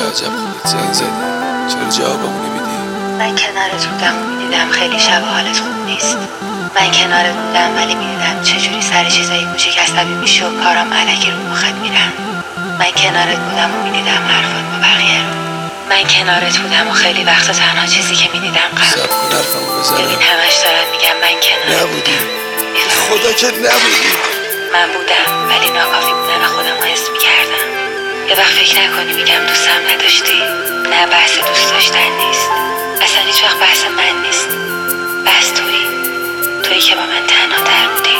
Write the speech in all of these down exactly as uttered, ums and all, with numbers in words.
عجب خودت زنگ زدی، چرا جوابمو نمیدی؟ من کنارت بودم و میدیدم خیلی شب حالت خوب نیست. من کنارت بودم ولی میدیدم چجوری سر چیزای کوچیک عصبی میشی و کارام الکی رو مخت میرن. من کنارت بودم و میدیدم حرفات با بقیه رو. من کنارت بودم و خیلی وقتا تنها چیزی که میدیدم قلب. سب کن حرفمو بزنم. ببین همش دارم میگم من کنارت نبودی، خدا که نبودی. من بودم ولی ناکافی بودن خودم رو حس میکردم. یه وقت فکر نکنی میگم دوستم نداشتی. نه، بحث دوست داشتن نیست، اصلا هیچ وقت بحث من نیست. بحث تویی، تویی که با من تنها تر بودی.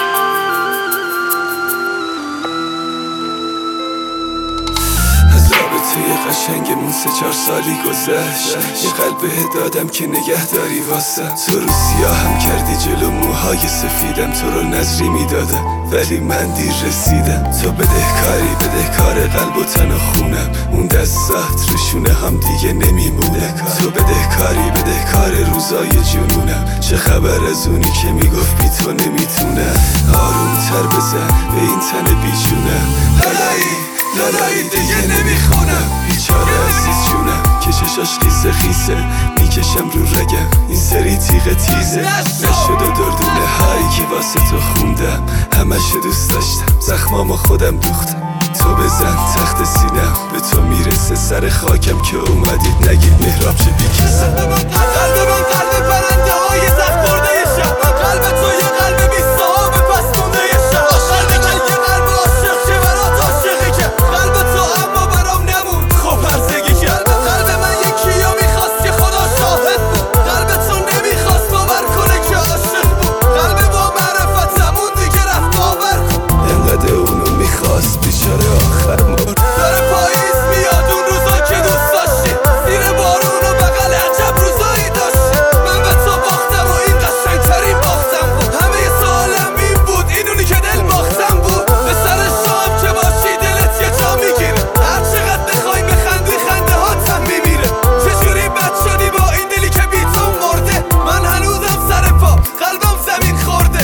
توی قشنگمون سه چار سالی گذشت، یه قلبه دادم که نگهداری واسه تو رو سیاهم کردی جلو موهای سفیدم، تو رو نظری میدادم ولی من دیر رسیدم. تو بدهکاری بدهکار قلب و تن و خونم، اون دستات روشونه هم دیگه نمیمونه. تو بدهکاری بدهکار روزای جنونم، چه خبر از اونی که میگفت بی تو نمیتونم. آروم تر بزن به این تن بیجونم، لالایی لالایی دیگه نمیخونم. بیچاره عزیز جونم که چشاش خیسه خیسه، میکشم رو رگم این سری تیغ تیزه. نشد و دردونه هایی که واسه تو خوندم، همشو دوست داشتم زخمامو خودم دوختم. تو بزن تخت سینم به تو میرسه، سر خاکم که اومدید نگید مهراب چه بیکسم. قلب من قلب پرنده های زخم خورده شب، قلب تو یه قلب بی صاحب پس مونده شب. قلب که یه قلب عاشق چه برات عاشقی که قلب تو اما برام نمون خب هرزگی که قلب من یکی رو میخواست که خدا شاهد بود، قلب تو نمیخواست باور کنه که عاشق بود. قلب با معرفتمون دیگه رفت باور کن، انقدر اونو میخواست بیچاره آخر مرد. داره پاییز میاد اون روزا که دوست داشتی، زیر بارون و بغل عجب روزایی داشتی. من به تو باختم و این قشنگترین باختم بود. همه سالم این بود اینونی که دل باختم بود. به سر شام که باشی دلت یه جا میگیره، هر چقدر بخوای بخندی خنده هاتم میمیره. چجوری بد شدی با این دلی که بی تو مرده، من هنوزم سر پا قلبم زمین خورده.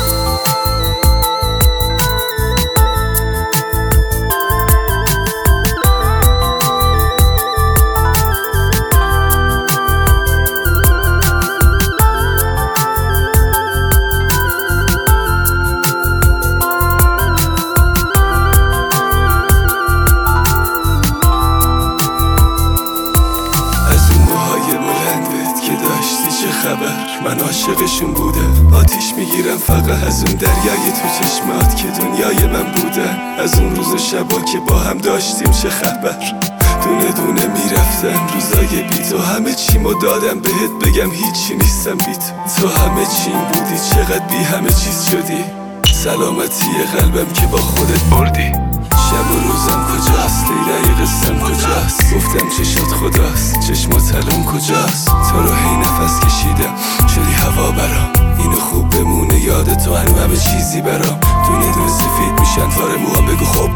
من عاشقشون بودم، آتیش میگیرم فقط از اون دریای تو چشمات که دنیای من بودن. از اون روز و شبا که با هم داشتیم چه خبر، دونه دونه میرفتن روزای بی تو. همه چیمو دادم بهت بگم هیچی نیستم بی تو. تو همه چیم بودی چقدر بی همه چیز شدی. سلامتی قلبم که با خودت بردی. شب و روزم کجاست، لیلای قصم کجاست. گفتم چشات خداست، چشمات الان کجاست. تو رو هی نفس کشیدم شدی هوا برام، اینو خوب بمونه یاد تو هنو همه چیزی برام. دونه دونه سفید میشن تاره موها بگو خب.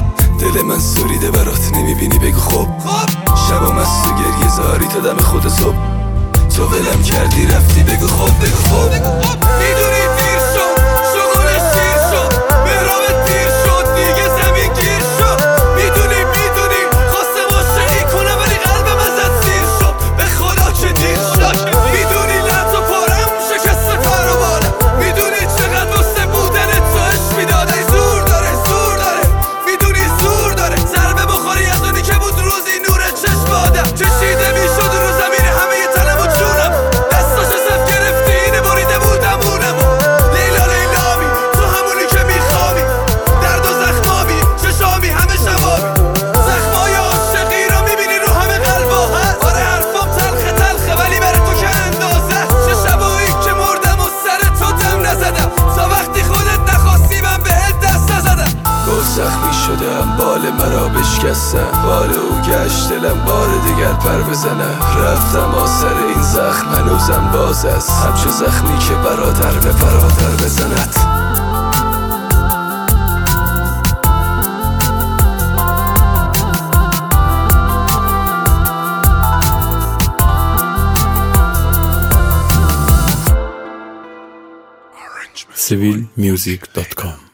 دل من سوریده برات نمیبینی بگو خب. شبام از تو گریه زاری تا دم خود صبح. تو ولم کردی رفتی بگو خب بگو خب. میدونی دیر شد شغل شیر شد، مهرابت دیر شد دیگه زمین گیر شد. میدونی میدونی خواستم عاشقی کنم ولی قلبم ازت سیر شد، به خدا که دیر شد. میدونی لحظ و پارم شکست پر و بالم، میدونی چقدر واسه بودن تو عشق میدادی. زور داره زور داره میدونی زور داره، ضربه بخوری از اونی که بود روزی نور چشم آدم. چشیده میشد رو زمین همه تنم و جونم، دستاش صف گرفتی اینه بریده بودم اونم. لیلا لیلامی تو همونی که میخوابی، درد و زخمامی چشامی همه شبابی. زخمای عاشقی رو میبینی رو همه قلبا هست. آره حرفام تلخه تلخه ولی بره تو که اندازه. چه شبایی که مردم و سر تو دم نزدم، تا وقتی خودت نخواستی من بهت دست نزدم. گل زخمی شدم بال مرا بشکستم، بال او گشت دلم بار دیگر پر بزنم. رفتم آثر این زخم هنوزم باز است، همچه زخمی که برادر به برادر بزند. سیویل میوزیک دات کام